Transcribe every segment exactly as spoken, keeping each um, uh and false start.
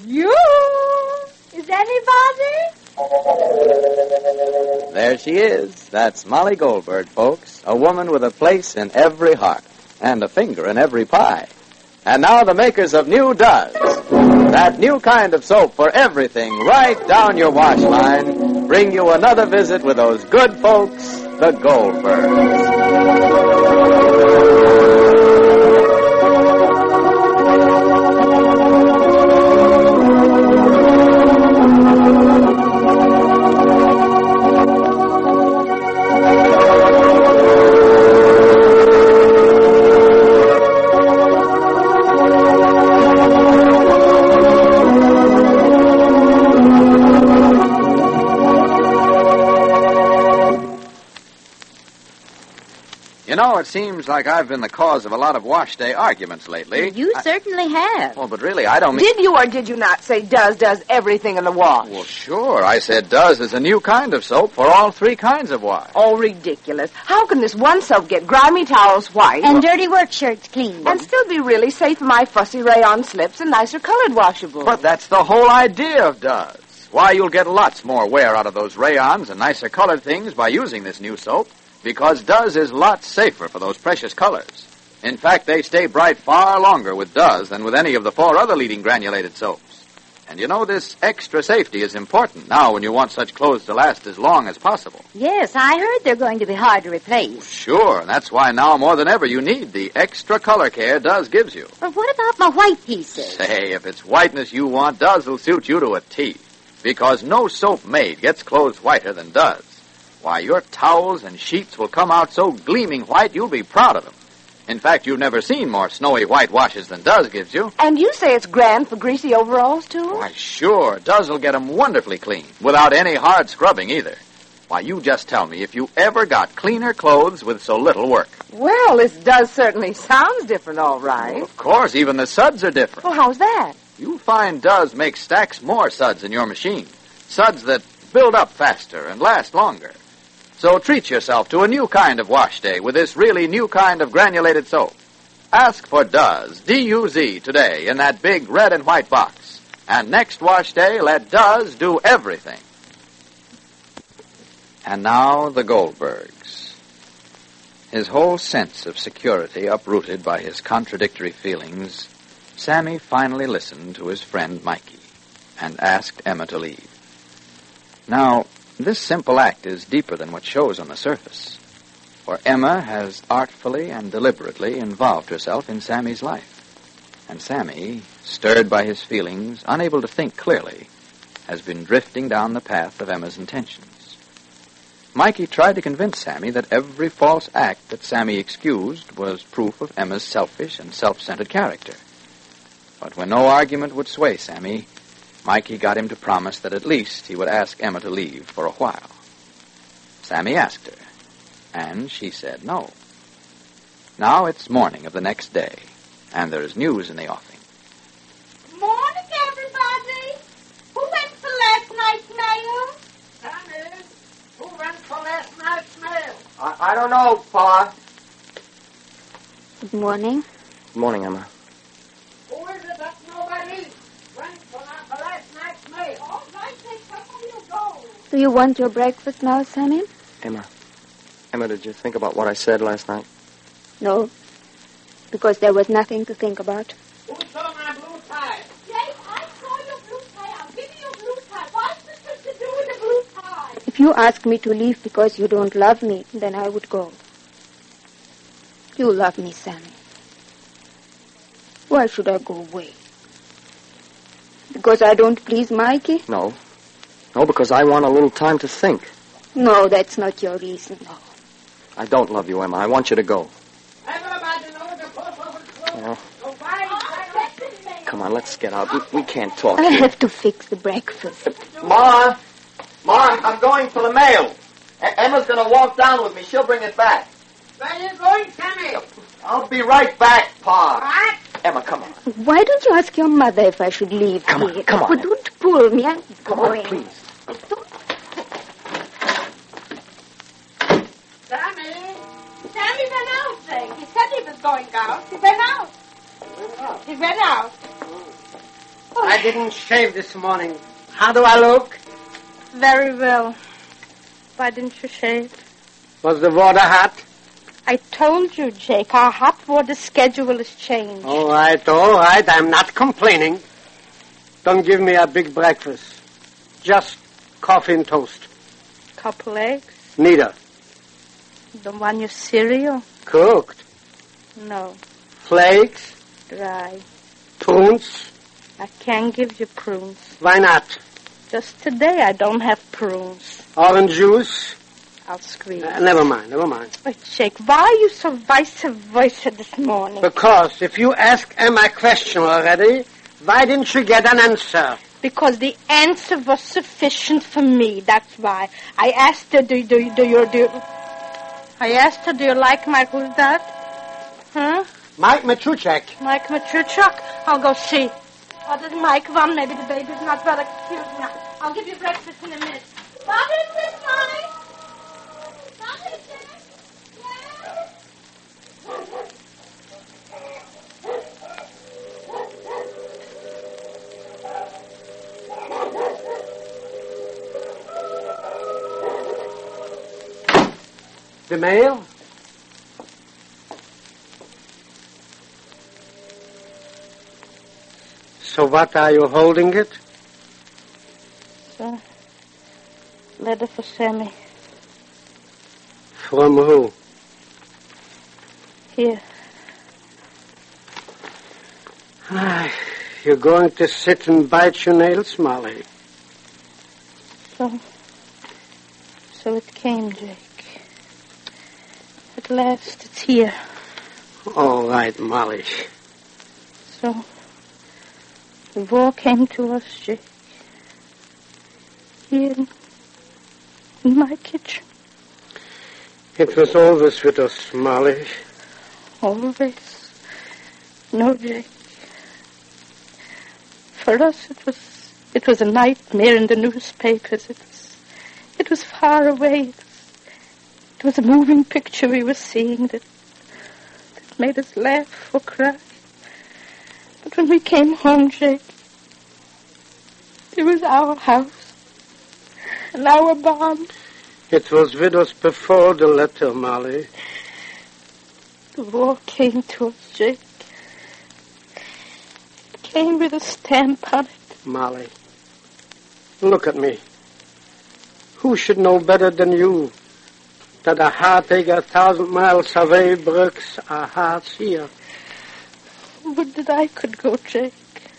You? Is anybody? There she is. That's Molly Goldberg, folks. A woman with a place in every heart and a finger in every pie. And now the makers of New Does. That new kind of soap for everything right down your wash line. Bring you another visit with those good folks, the Goldbergs. You know, it seems like I've been the cause of a lot of wash day arguments lately. You I... certainly have. Well, but really, I don't mean... Did you or did you not say Does does everything in the wash? Well, sure. I said Does is a new kind of soap for all three kinds of wash. Oh, ridiculous. How can this one soap get grimy towels white... And dirty work shirts clean. And still be really safe for my fussy rayon slips and nicer colored washables? But that's the whole idea of Does. Why, you'll get lots more wear out of those rayons and nicer colored things by using this new soap. Because Does is lots safer for those precious colors. In fact, they stay bright far longer with Does than with any of the four other leading granulated soaps. And you know, this extra safety is important now when you want such clothes to last as long as possible. Yes, I heard they're going to be hard to replace. Sure, and that's why now more than ever you need the extra color care Does gives you. But what about my white pieces? Say, if it's whiteness you want, Does will suit you to a T. Because no soap made gets clothes whiter than Does. Why, your towels and sheets will come out so gleaming white you'll be proud of them. In fact, you've never seen more snowy white washes than Does gives you. And you say it's grand for greasy overalls, too? Why, sure. Does will get 'em wonderfully clean, without any hard scrubbing either. Why, you just tell me if you ever got cleaner clothes with so little work. Well, this Does certainly sounds different, all right. Well, of course, even the suds are different. Well, how's that? You'll find Does make stacks more suds in your machine. Suds that build up faster and last longer. So treat yourself to a new kind of wash day with this really new kind of granulated soap. Ask for Does, D U Z, today in that big red and white box. And next wash day, let Does do everything. And now the Goldbergs. His whole sense of security uprooted by his contradictory feelings, Sammy finally listened to his friend Mikey and asked Emma to leave. Now, this simple act is deeper than what shows on the surface, for Emma has artfully and deliberately involved herself in Sammy's life. And Sammy, stirred by his feelings, unable to think clearly, has been drifting down the path of Emma's intentions. Mikey tried to convince Sammy that every false act that Sammy excused was proof of Emma's selfish and self-centered character. But when no argument would sway Sammy, Mikey got him to promise that at least he would ask Emma to leave for a while. Sammy asked her, and she said no. Now it's morning of the next day, and there is news in the offing. Morning, everybody. Who went for last night's mail? Sammy, who went for last night's mail? I, I don't know, Pa. Good morning. Good morning, Emma. Who is it that nobody went for last night's mail? All right, take couple of you go. Do you want your breakfast now, Sammy? Emma. Emma, did you think about what I said last night? No, because there was nothing to think about. Who saw my blue tie? Yes, I saw your blue tie. I'll give you your blue tie. What's this to do with the blue tie? If you ask me to leave because you don't love me, then I would go. You love me, Sammy. Why should I go away? Because I don't please Mikey? No. No, because I want a little time to think. No, that's not your reason, no. I don't love you, Emma. I want you to go. Everybody knows the post office closed. Yeah. So why Come on, let's get out. We, we can't talk I here. have to fix the breakfast. Ma! Ma, I'm going for the mail. E- Emma's going to walk down with me. She'll bring it back. Where are you going, Sammy? I'll be right back, Pa. What? Emma, come on. Why don't you ask your mother if I should leave Come on, here? come on. Oh, don't pull me. I'm Come going. on, please. Don't- Sammy? Sammy went out, Frank. He said he was going out. He went out. He went out. I didn't shave this morning. How do I look? Very well. Why didn't you shave? Was the water hot? I told you, Jake, our hot water schedule has changed. All right, all right. I'm not complaining. Don't give me a big breakfast. Just coffee and toast. Couple eggs? Neither. Don't want your cereal? Cooked. No. Flakes. Dry. Prunes. I can't give you prunes. Why not? Just today I don't have prunes. Orange juice. I'll scream. Uh, never mind, never mind. Wait, Jake, why are you so vice-versa this morning? Because if you ask Emma a question already, why didn't you get an answer? Because the answer was sufficient for me, that's why. I asked her, do, do, do you, do you... I asked her, do you like Mike, who's that? Huh? Mike Machuchek. Mike Machuchuk? I'll go see. What does Mike want? Maybe the baby's not well excuse me. I'll give you breakfast in a minute. What is this, Mike? What is this? Yes? The mail? So what, are you holding it? Sir, letter for Sammy. From who? Here. Ah, you're going to sit and bite your nails, Molly. So, so it came, Jake. At last, it's here. All right, Molly. So, the war came to us, Jake. Here in, in my kitchen. It was always with us, Molly. Always. No, Jake. For us, it was it was a nightmare in the newspapers. It was it was far away. It was, it was a moving picture we were seeing that that made us laugh or cry. But when we came home, Jake, it was our house and our barn. It was with us before the letter, Molly. The war came to us, Jake. It came with a stamp on it. Molly, look at me. Who should know better than you that a heartache a thousand miles away breaks our hearts here? Would that I could go, Jake.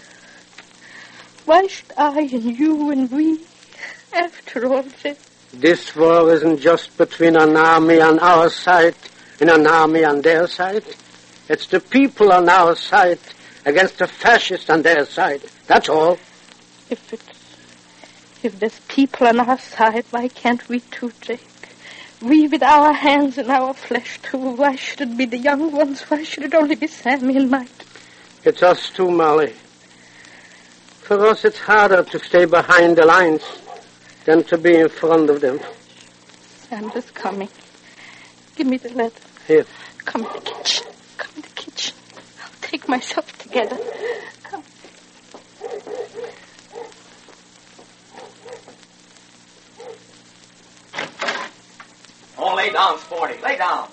Why should I and you and we, after all, Jake? This war isn't just between an army on our side and an army on their side. It's the people on our side against the fascists on their side. That's all. If it's, if there's people on our side, why can't we too, Jake? We with our hands and our flesh too. Why should it be the young ones? Why should it only be Sammy and Mike? It's us too, Molly. For us, it's harder to stay behind the lines than to be in front of them. Sandra's coming. Give me the letter. Here. Come in the kitchen. Come in the kitchen. I'll take myself together. Come. Oh, lay down, Sporty. Lay down.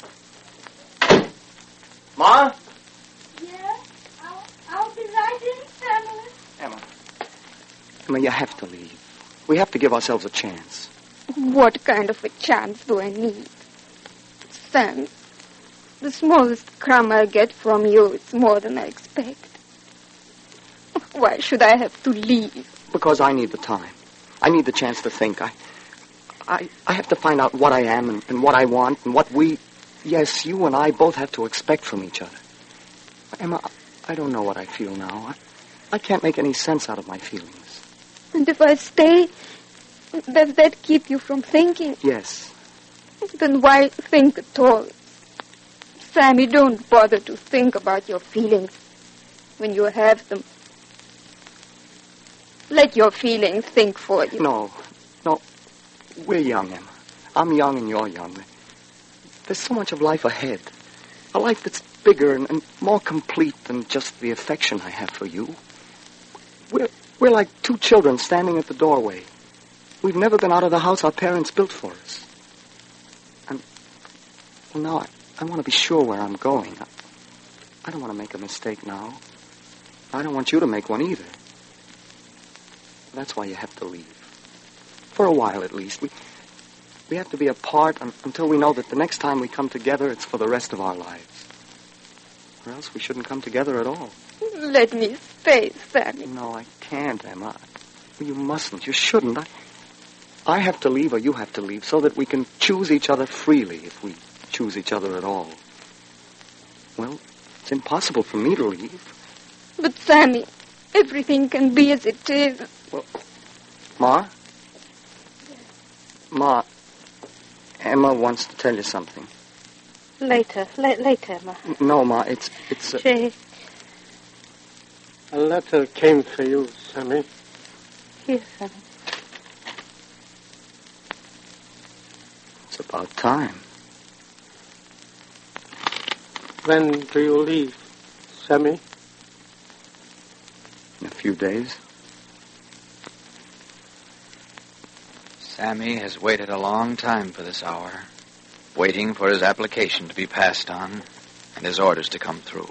Ma? Yeah? I'll, I'll be right in, Samuel. Emma. Emma, you have to leave. We have to give ourselves a chance. What kind of a chance do I need? Sam, the smallest crumb I get from you is more than I expect. Why should I have to leave? Because I need the time. I need the chance to think. I I, I have to find out what I am and, and what I want and what we, yes, you and I both have to expect from each other. Emma, I don't know what I feel now. I, I can't make any sense out of my feelings. And if I stay, does that keep you from thinking? Yes. Then why think at all? Sammy, don't bother to think about your feelings when you have them. Let your feelings think for you. No, no. We're young, Emma. I'm young and you're young. There's so much of life ahead. A life that's bigger and, and more complete than just the affection I have for you. We're, we're like two children standing at the doorway. We've never been out of the house our parents built for us. And, well, now I, I want to be sure where I'm going. I, I don't want to make a mistake now. I don't want you to make one either. That's why you have to leave. For a while, at least. We, we have to be apart un, until we know that the next time we come together, it's for the rest of our lives. Or else we shouldn't come together at all. Let me stay, Sammy. No, I can't, Emma. You mustn't. You shouldn't. I, I have to leave or you have to leave so that we can choose each other freely if we choose each other at all. Well, it's impossible for me to leave. But, Sammy, everything can be as it is. Well, Ma? Ma, Emma wants to tell you something. Later, la- later, Ma. No, Ma, it's... it's. Uh... She... A letter came for you, Sammy. Here, Sammy. It's about time. When do you leave, Sammy? In a few days. Sammy has waited a long time for this hour, waiting for his application to be passed on and his orders to come through.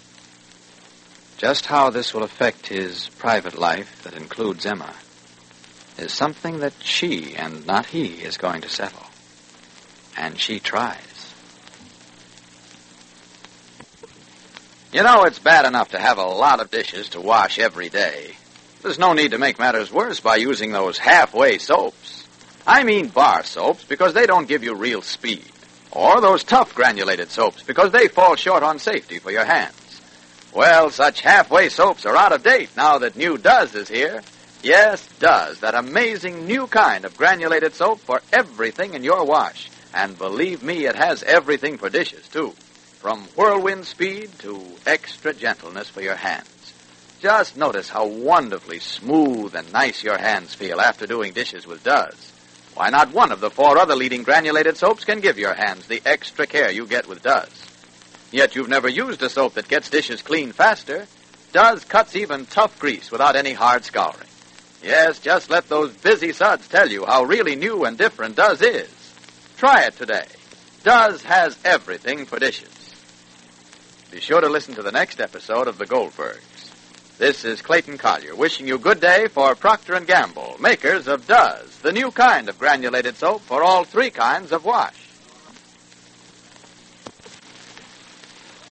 Just how this will affect his private life that includes Emma is something that she and not he is going to settle. And she tries. You know, it's bad enough to have a lot of dishes to wash every day. There's no need to make matters worse by using those halfway soaps. I mean bar soaps because they don't give you real speed. Or those tough granulated soaps because they fall short on safety for your hands. Well, such halfway soaps are out of date now that new Duz is here. Yes, Duz, that amazing new kind of granulated soap for everything in your wash. And believe me, it has everything for dishes, too. From whirlwind speed to extra gentleness for your hands. Just notice how wonderfully smooth and nice your hands feel after doing dishes with Duz. Why, not one of the four other leading granulated soaps can give your hands the extra care you get with Duz. Yet you've never used a soap that gets dishes clean faster. Duz cuts even tough grease without any hard scouring. Yes, just let those busy suds tell you how really new and different Duz is. Try it today. Duz has everything for dishes. Be sure to listen to the next episode of The Goldbergs. This is Clayton Collier wishing you good day for Procter and Gamble, makers of Duz, the new kind of granulated soap for all three kinds of wash.